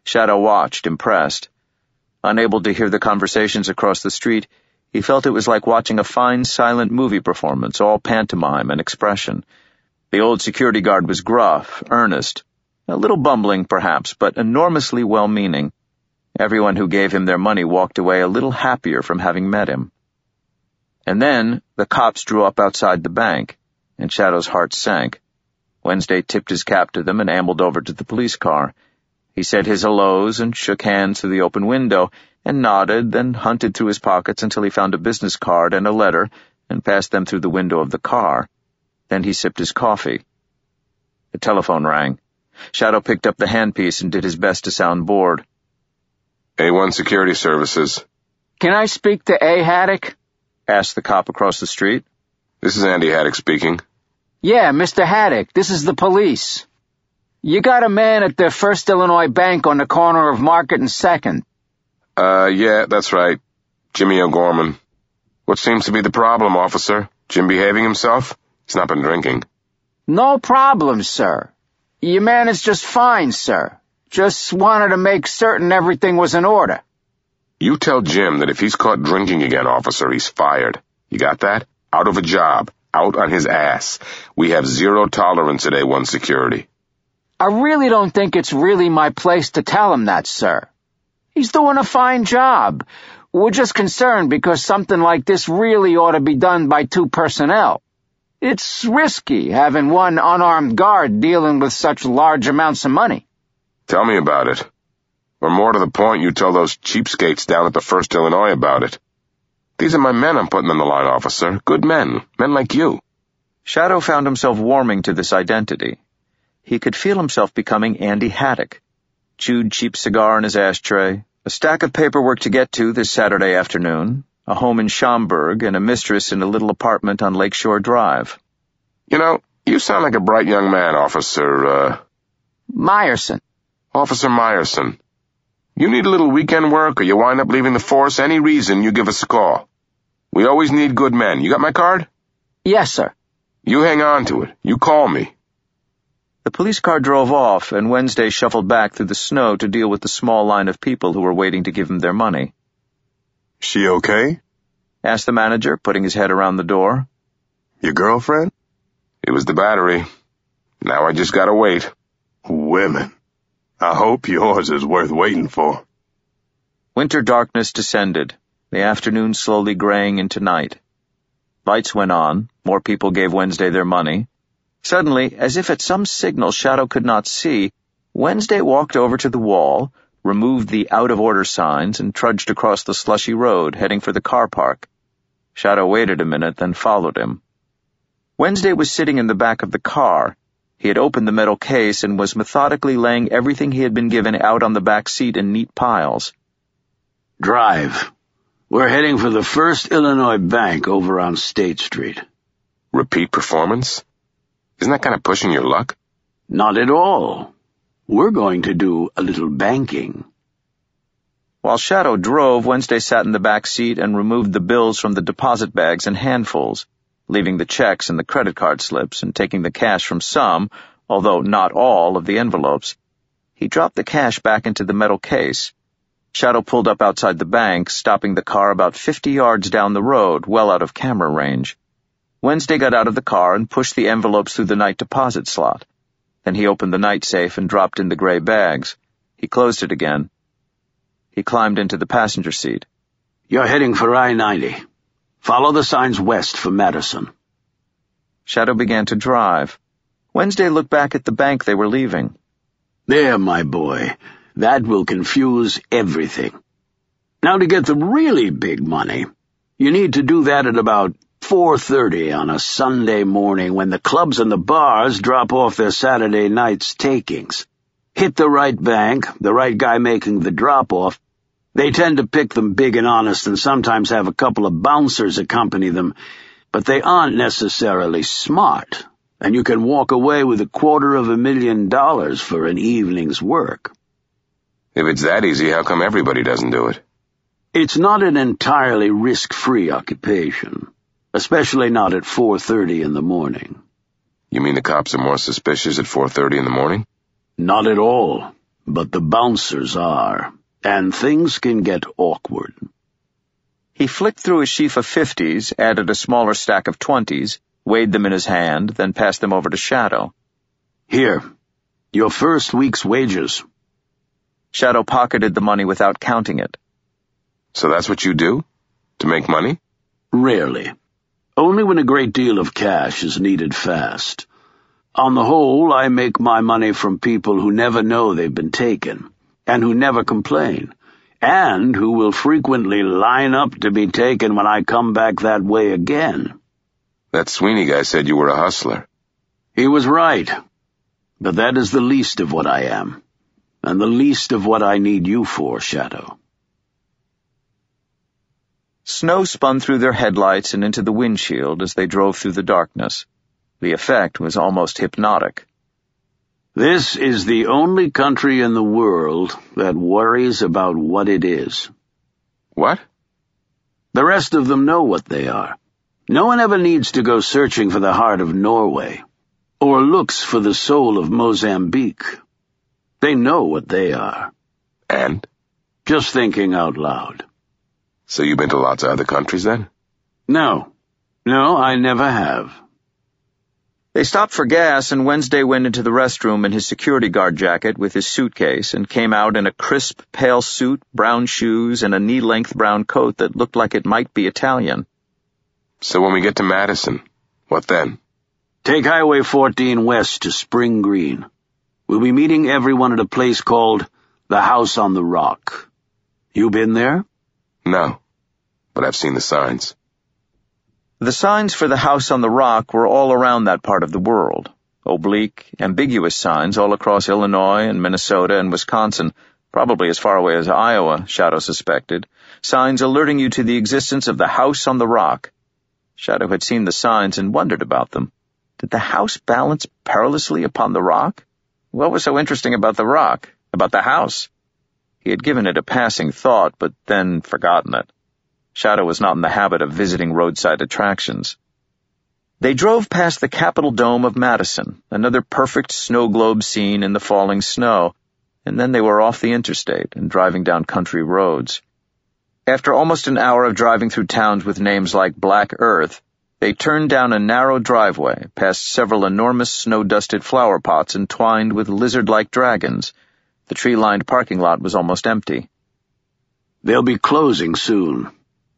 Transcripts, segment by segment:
Shadow watched, impressed. Unable to hear the conversations across the street, he felt it was like watching a fine silent movie performance, all pantomime and expression. The old security guard was gruff, earnest, a little bumbling perhaps, but enormously well-meaning. Everyone who gave him their money walked away a little happier from having met him. And then the cops drew up outside the bank, and Shadow's heart sank. Wednesday tipped his cap to them and ambled over to the police car. He said his hellos and shook hands through the open window and nodded, then hunted through his pockets until he found a business card and a letter and passed them through the window of the car. Then he sipped his coffee. The telephone rang. Shadow picked up the handpiece and did his best to sound bored. A1 Security Services. Can I speak to A. Haddock? Asked the cop across the street. This is Andy Haddock speaking. Yeah, Mr. Haddock, this is the police. You got a man at the First Illinois Bank on the corner of Market and 2nd. Yeah, that's right. Jimmy O'Gorman. What seems to be the problem, officer? Jim behaving himself? He's not been drinking. No problem, sir. Your man is just fine, sir. Just wanted to make certain everything was in order. You tell Jim that if he's caught drinking again, officer, he's fired. You got that? Out of a job. Out on his ass. We have zero tolerance at A1 Security. I really don't think it's really my place to tell him that, sir. He's doing a fine job. We're just concerned because something like this really ought to be done by 2 personnel. It's risky having one unarmed guard dealing with such large amounts of money. Tell me about it. Or more to the point, you tell those cheapskates down at the First Illinois about it. These are my men I'm putting on the line, officer. Good men. Men like you. Shadow found himself warming to this identity. He could feel himself becoming Andy Haddock. Chewed cheap cigar in his ashtray, a stack of paperwork to get to this Saturday afternoon, a home in Schaumburg, and a mistress in a little apartment on Lakeshore Drive. You know, you sound like a bright young man, Officer, Meyerson. Officer Meyerson. You need a little weekend work or you wind up leaving the force, any reason, you give us a call. We always need good men. You got my card? Yes, sir. You hang on to it. You call me. The police car drove off, and Wednesday shuffled back through the snow to deal with the small line of people who were waiting to give him their money. She okay? Asked the manager, putting his head around the door. Your girlfriend? It was the battery. Now I just gotta wait. Women. I hope yours is worth waiting for. Winter darkness descended, the afternoon slowly graying into night. Lights went on, more people gave Wednesday their money. Suddenly, as if at some signal Shadow could not see, Wednesday walked over to the wall, removed the out-of-order signs, and trudged across the slushy road, heading for the car park. Shadow waited a minute, then followed him. Wednesday was sitting in the back of the car. He had opened the metal case and was methodically laying everything he had been given out on the back seat in neat piles. Drive. We're heading for the First Illinois Bank over on State Street. Repeat performance? Isn't that kind of pushing your luck? Not at all. We're going to do a little banking. While Shadow drove, Wednesday sat in the back seat and removed the bills from the deposit bags in handfuls, leaving the checks and the credit card slips and taking the cash from some, although not all, of the envelopes. He dropped the cash back into the metal case. Shadow pulled up outside the bank, stopping the car about 50 yards down the road, well out of camera range. Wednesday got out of the car and pushed the envelopes through the night deposit slot. Then he opened the night safe and dropped in the gray bags. He closed it again. He climbed into the passenger seat. You're heading for I-90. Follow the signs west for Madison. Shadow began to drive. Wednesday looked back at the bank they were leaving. There, my boy. That will confuse everything. Now, to get the really big money, you need to do that at about 4:30 on a Sunday morning when the clubs and the bars drop off their Saturday night's takings. Hit the right bank, the right guy making the drop-off. They tend to pick them big and honest and sometimes have a couple of bouncers accompany them, but they aren't necessarily smart, and you can walk away with $250,000 for an evening's work. If it's that easy, how come everybody doesn't do it? It's not an entirely risk-free occupation, especially not at 4:30 in the morning. You mean the cops are more suspicious at 4:30 in the morning? Not at all. but the bouncers are, and things can get awkward. He flicked through a sheaf of 50s, added a smaller stack of 20s, weighed them in his hand, then passed them over to Shadow. Here, your first week's wages. Shadow pocketed the money without counting it. So that's what you do? To make money? Rarely. Only when a great deal of cash is needed fast. On the whole, I make my money from people who never know they've been taken, and who never complain, and who will frequently line up to be taken when I come back that way again. That Sweeney guy said you were a hustler. He was right, but that is the least of what I am, and the least of what I need you for, Shadow. Snow spun through their headlights and into the windshield as they drove through the darkness. The effect was almost hypnotic. This is the only country in the world that worries about what it is. What? The rest of them know what they are. No one ever needs to go searching for the heart of Norway, or looks for the soul of Mozambique. They know what they are. And? Just thinking out loud. So you've been to lots of other countries then? No, I never have. They stopped for gas, and Wednesday went into the restroom in his security guard jacket with his suitcase and came out in a crisp, pale suit, brown shoes, and a knee-length brown coat that looked like it might be Italian. So when we get to Madison, what then? Take Highway 14 west to Spring Green. We'll be meeting everyone at a place called the House on the Rock. You been there? No, but I've seen the signs. The signs for the House on the Rock were all around that part of the world. Oblique, ambiguous signs all across Illinois and Minnesota and Wisconsin, probably as far away as Iowa, Shadow suspected. Signs alerting you to the existence of the House on the Rock. Shadow had seen the signs and wondered about them. Did the house balance perilously upon the rock? What was so interesting about the rock? About the house? He had given it a passing thought, but then forgotten it. Shadow was not in the habit of visiting roadside attractions. They drove past the Capitol Dome of Madison, another perfect snow globe scene in the falling snow, and then they were off the interstate and driving down country roads. After almost an hour of driving through towns with names like Black Earth, they turned down a narrow driveway, past several enormous snow-dusted flower pots entwined with lizard-like dragons. The tree-lined parking lot was almost empty. They'll be closing soon.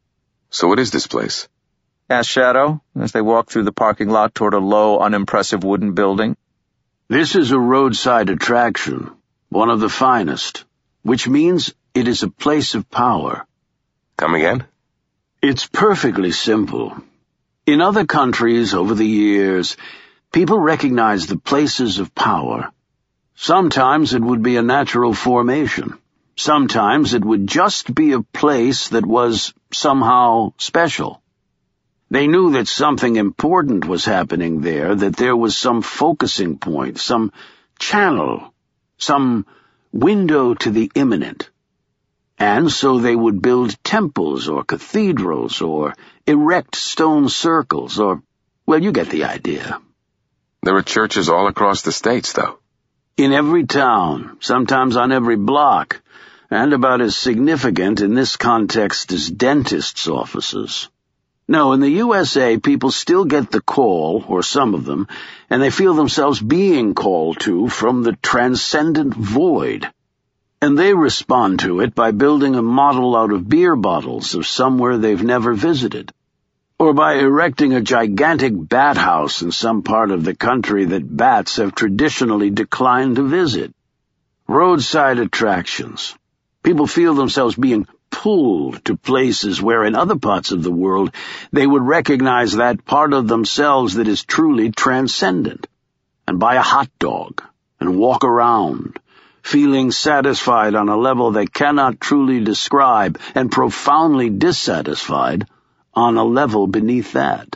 So what is this place? Asked Shadow, as they walked through the parking lot toward a low, unimpressive wooden building. This is a roadside attraction, one of the finest, which means it is a place of power. Come again? It's perfectly simple. In other countries over the years, people recognize the places of power. Sometimes it would be a natural formation. Sometimes it would just be a place that was somehow special. They knew that something important was happening there, that there was some focusing point, some channel, some window to the imminent. And so they would build temples or cathedrals or erect stone circles or, well, you get the idea. There are churches all across the states, though. In every town, sometimes on every block, and about as significant in this context as dentists' offices. No, in the USA, people still get the call, or some of them, and they feel themselves being called to from the transcendent void. And they respond to it by building a model out of beer bottles of somewhere they've never visited, or by erecting a gigantic bat house in some part of the country that bats have traditionally declined to visit. Roadside attractions. People feel themselves being pulled to places where in other parts of the world they would recognize that part of themselves that is truly transcendent, and buy a hot dog and walk around, feeling satisfied on a level they cannot truly describe, and profoundly dissatisfied on a level beneath that.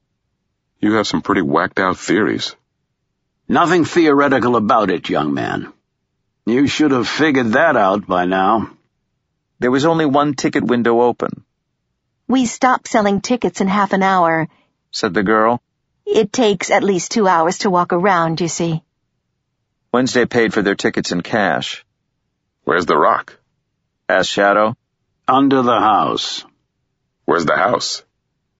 You have some pretty whacked-out theories. Nothing theoretical about it, young man. You should have figured that out by now. There was only one ticket window open. We stop selling tickets in half an hour, said the girl. It takes at least 2 hours to walk around, you see. Wednesday paid for their tickets in cash. Where's the rock? asked Shadow. Under the house. Where's the house?